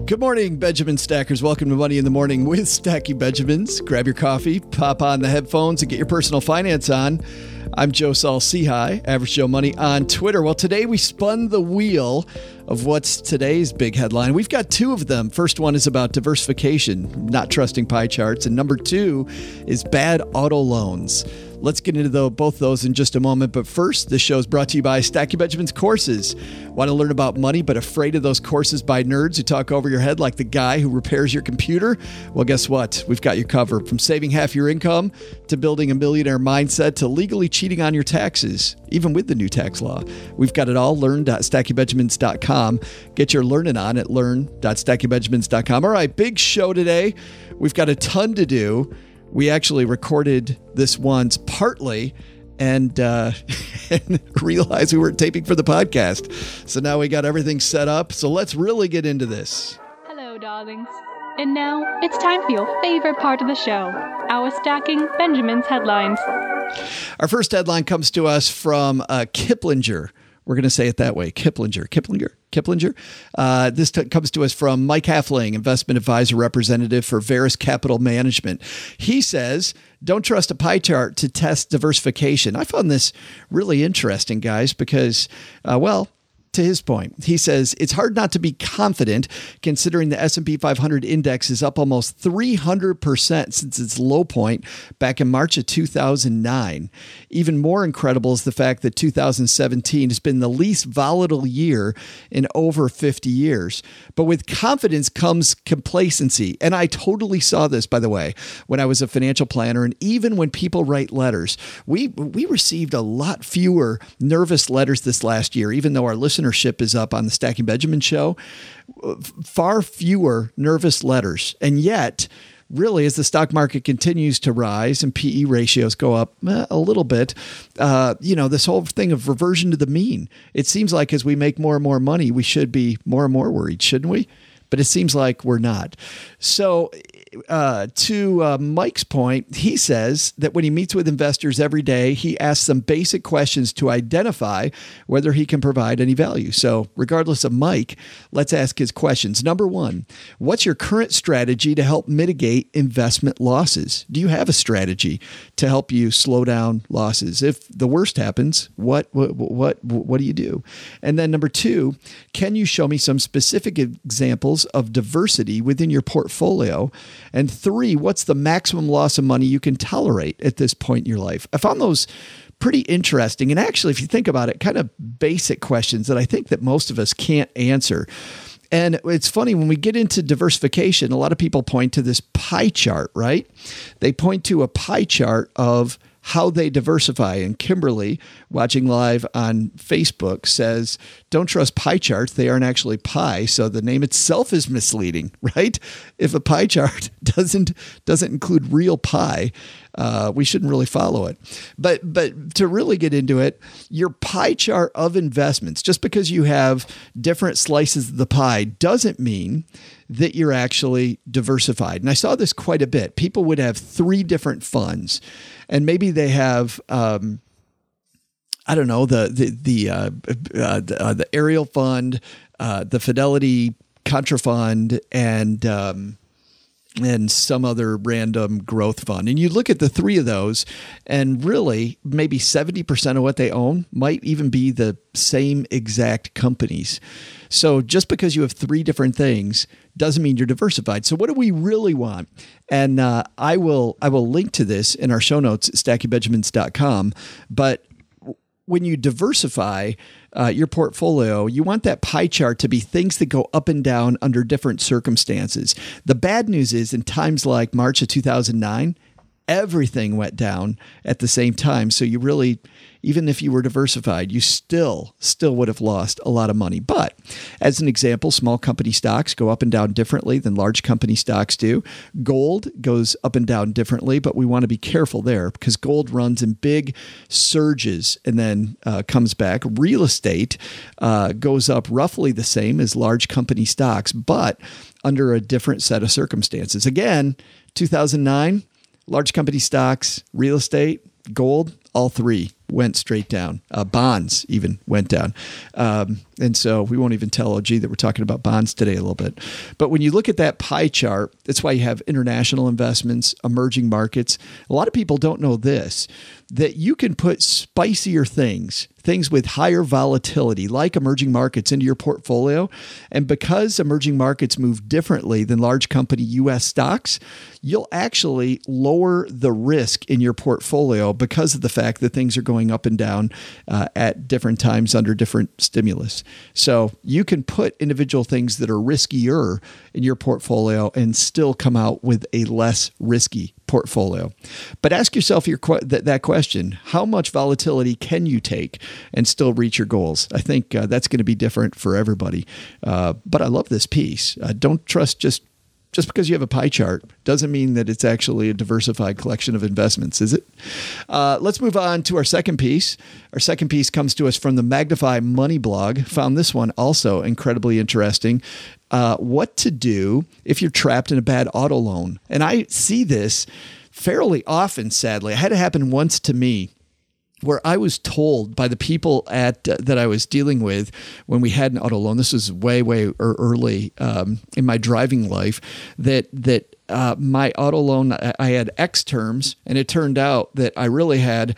Good morning, Benjamin Stackers. Welcome to Money in the Morning with Stacky Benjamins. Grab your coffee, pop on the headphones, and get your personal finance on. I'm Joe Saul-Sehy, Average Joe Money on Twitter. Well, today we spun the wheel of what's today's big headline. We've got two of them. First one is about diversification, not trusting pie charts. And number two is bad auto loans. Let's get into both those in just a moment. But first, this show is brought to you by Stacky Benjamin's Courses. Want to learn about money but afraid of those courses by nerds who talk over your head like the guy who repairs your computer? Well, guess what? We've got you covered. From saving half your income to building a millionaire mindset to legally cheating on your taxes, even with the new tax law. We've got it all. Learn.stackybenjamins.com. Get your learning on at learn.stackybenjamins.com. All right, big show today. We've got a ton to do. We actually recorded this once partly and realized we weren't taping for the podcast. So now we got everything set up. So let's really get into this. Hello, darlings. And now it's time for your favorite part of the show, our Stacking Benjamin's headlines. Our first headline comes to us from Kiplinger. We're going to say it that way. Kiplinger. This comes to us from Mike Halfling, investment advisor representative for Veris Capital Management. He says, don't trust a pie chart to test diversification. I found this really interesting, guys, because, to his point, he says, it's hard not to be confident considering the S&P 500 index is up almost 300% since its low point back in March of 2009. Even more incredible is the fact that 2017 has been the least volatile year in over 50 years. But with confidence comes complacency. And I totally saw this, by the way, when I was a financial planner. And even when people write letters, we received a lot fewer nervous letters this last year, even though our listeners is up on the Stacking Benjamin show, far fewer nervous letters. And yet, really, as the stock market continues to rise and PE ratios go up a little bit, this whole thing of reversion to the mean, it seems like as we make more and more money, we should be more and more worried, shouldn't we? But it seems like we're not. So to Mike's point, he says that when he meets with investors every day, he asks them basic questions to identify whether he can provide any value. So regardless of Mike, let's ask his questions. Number one, what's your current strategy to help mitigate investment losses? Do you have a strategy to help you slow down losses? If the worst happens, what do you do? And then number two, can you show me some specific examples of diversity within your portfolio? And three, what's the maximum loss of money you can tolerate at this point in your life? I found those pretty interesting. And actually, if you think about it, kind of basic questions that I think that most of us can't answer. And it's funny, when we get into diversification, a lot of people point to this pie chart, right? They point to a pie chart of how they diversify. And Kimberly, watching live on Facebook, says, don't trust pie charts. They aren't actually pie. So the name itself is misleading, right? If a pie chart doesn't include real pie, we shouldn't really follow it. But to really get into it, your pie chart of investments, just because you have different slices of the pie doesn't mean that you're actually diversified. And I saw this quite a bit. People would have three different funds, and maybe they have, the Ariel Fund, the Fidelity Contra Fund, and some other random growth fund. And you look at the three of those, and really maybe 70% of what they own might even be the same exact companies. So just because you have three different things doesn't mean you're diversified. So what do we really want? And I will link to this in our show notes at stackybenjamins.com. But when you diversify your portfolio, you want that pie chart to be things that go up and down under different circumstances. The bad news is, in times like March of 2009, everything went down at the same time. So you really, even if you were diversified, you still would have lost a lot of money. But as an example, small company stocks go up and down differently than large company stocks do. Gold goes up and down differently, but we want to be careful there because gold runs in big surges and then comes back. Real estate goes up roughly the same as large company stocks, but under a different set of circumstances. Again, 2009, large company stocks, real estate, gold, all three went straight down. Bonds even went down. And so we won't even tell OG that we're talking about bonds today a little bit. But when you look at that pie chart, that's why you have international investments, emerging markets. A lot of people don't know this, that you can put spicier things with higher volatility, like emerging markets, into your portfolio. And because emerging markets move differently than large company U.S. stocks, you'll actually lower the risk in your portfolio because of the fact that things are going up and down at different times under different stimulus. So you can put individual things that are riskier in your portfolio and still come out with a less risky portfolio. But ask yourself that question: how much volatility can you take and still reach your goals? I think that's going to be different for everybody. But I love this piece. Don't trust just because you have a pie chart doesn't mean that it's actually a diversified collection of investments, is it? Let's move on to our second piece. Our second piece comes to us from the Magnify Money blog. Found this one also incredibly interesting. What to do if you're trapped in a bad auto loan. And I see this fairly often, sadly. It had to happen once to me, where I was told by the people that I was dealing with when we had an auto loan. This was way early in my driving life. That my auto loan, I had X terms, and it turned out that I really had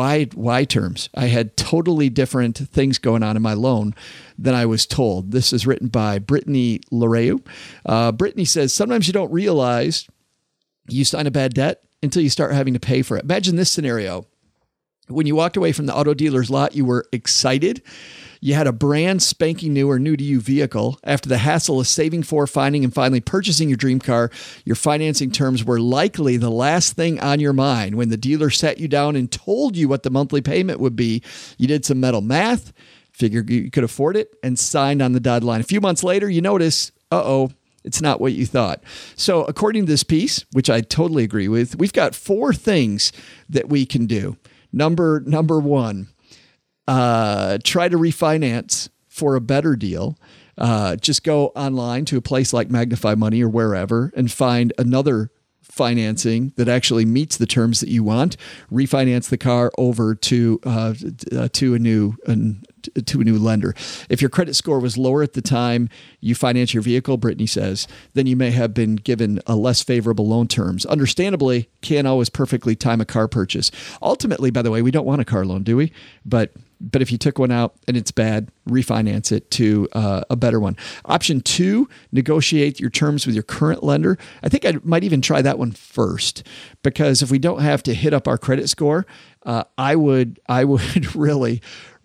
Y terms. I had totally different things going on in my loan than I was told. This is written by Brittany Lareu. Brittany says, sometimes you don't realize you sign a bad debt until you start having to pay for it. Imagine this scenario. When you walked away from the auto dealer's lot, you were excited. You had a brand spanking new or new to you vehicle. After the hassle of saving for, finding, and finally purchasing your dream car, your financing terms were likely the last thing on your mind. When the dealer sat you down and told you what the monthly payment would be, you did some mental math, figured you could afford it, and signed on the dotted line. A few months later, you notice, it's not what you thought. So according to this piece, which I totally agree with, we've got 4 things that we can do. Number one, try to refinance for a better deal. Just go online to a place like Magnify Money or wherever and find another financing that actually meets the terms that you want. Refinance the car over to a new lender. If your credit score was lower at the time you finance your vehicle, Brittany says, then you may have been given a less favorable loan terms. Understandably, can't always perfectly time a car purchase. Ultimately, by the way, we don't want a car loan, do we? But if you took one out and it's bad, refinance it to a better one. Option 2, negotiate your terms with your current lender. I think I might even try that one first, because if we don't have to hit up our credit score, I would really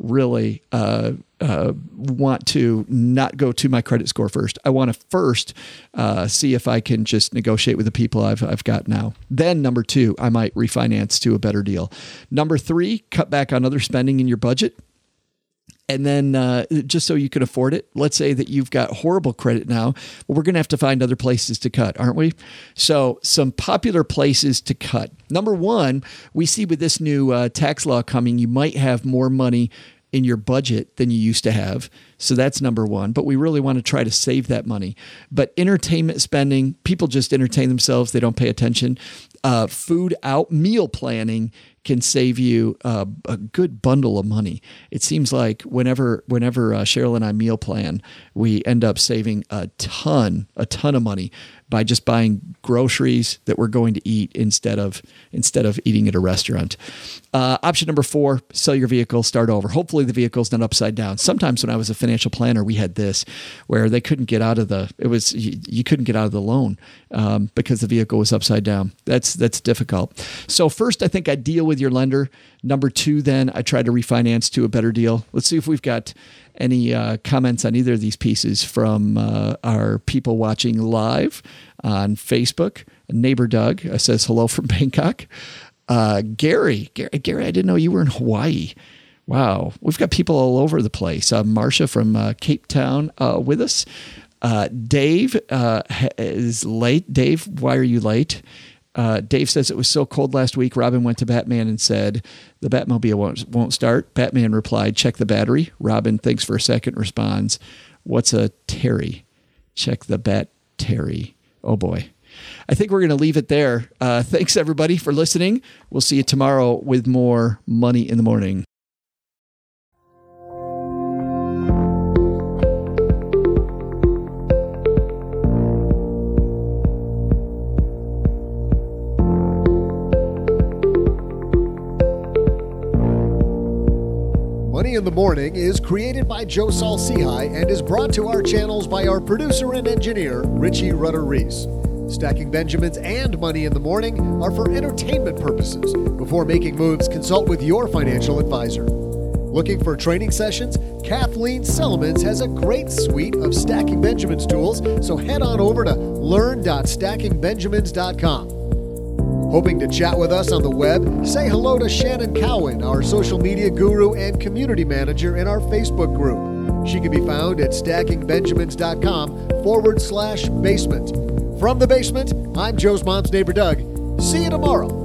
want to not go to my credit score first. I want to first see if I can just negotiate with the people I've got now. Then number 2, I might refinance to a better deal. Number 3, cut back on other spending in your budget. And then just so you can afford it, let's say that you've got horrible credit now. Well, we're going to have to find other places to cut, aren't we? So some popular places to cut. Number 1, we see with this new tax law coming, you might have more money in your budget than you used to have. So that's number 1. But we really want to try to save that money. But entertainment spending, people just entertain themselves. They don't pay attention. Food out, meal planning can save you a good bundle of money. It seems like whenever Cheryl and I meal plan, we end up saving a ton of money by just buying groceries that we're going to eat instead of eating at a restaurant. Option number 4, sell your vehicle, start over. Hopefully the vehicle's not upside down. Sometimes when I was a financial planner, we had this where they couldn't get out of you couldn't get out of the loan because the vehicle was upside down. That's difficult. So first, I think I deal with your lender. Number 2, then I try to refinance to a better deal. Let's see if we've got any comments on either of these pieces from our people watching live on Facebook. Neighbor Doug says hello from Bangkok. Gary, I didn't know you were in Hawaii. Wow. We've got people all over the place. Marcia from Cape Town with us. Dave is late. Dave, why are you late? Dave says it was so cold last week. Robin went to Batman and said the Batmobile won't start. Batman replied, check the battery. Robin thinks for a second, responds, what's a Terry? Check the Bat Terry. Oh boy. I think we're going to leave it there. Thanks, everybody, for listening. We'll see you tomorrow with more Money in the Morning. Money in the Morning is created by Joe Saul-Sehy and is brought to our channels by our producer and engineer, Richie Rutter-Reese. Stacking Benjamins and Money in the Morning are for entertainment purposes. Before making moves, consult with your financial advisor. Looking for training sessions? Kathleen Sellemans has a great suite of Stacking Benjamins tools, so head on over to learn.stackingbenjamins.com. Hoping to chat with us on the web? Say hello to Shannon Cowan, our social media guru and community manager in our Facebook group. She can be found at stackingbenjamins.com/basement. From the basement, I'm Joe's mom's neighbor, Doug. See you tomorrow.